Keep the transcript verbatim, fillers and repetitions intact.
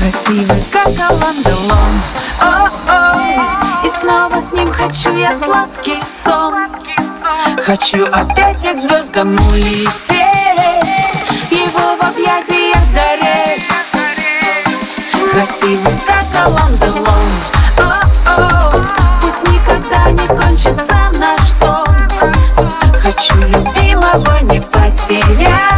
красивый, как Алан-Делон. О-о, и снова с ним хочу я сладкий сон. Хочу опять я к звездам улететь, его в объятиях сгореть. Красивый, как Алан-Делон. О-о, пусть никогда не кончится наш сон. Хочу любимого не потерять.